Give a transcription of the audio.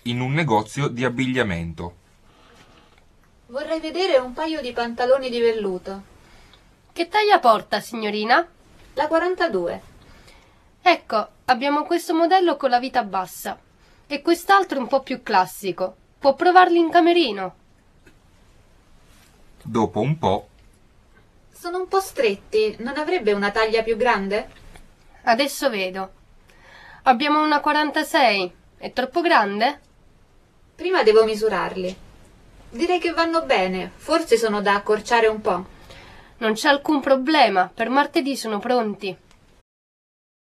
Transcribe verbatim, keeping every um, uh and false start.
in un negozio di abbigliamento. Vorrei vedere un paio di pantaloni di velluto. Che taglia porta, signorina? La quarantadue. Ecco, abbiamo questo modello con la vita bassa e quest'altro un po' più classico. Può provarli in camerino. Dopo un po'. Sono un po' stretti, non avrebbe una taglia più grande? Adesso vedo. Abbiamo una quarantasei. È troppo grande? Prima devo misurarli. Direi che vanno bene, forse sono da accorciare un po'. Non c'è alcun problema, per martedì sono pronti.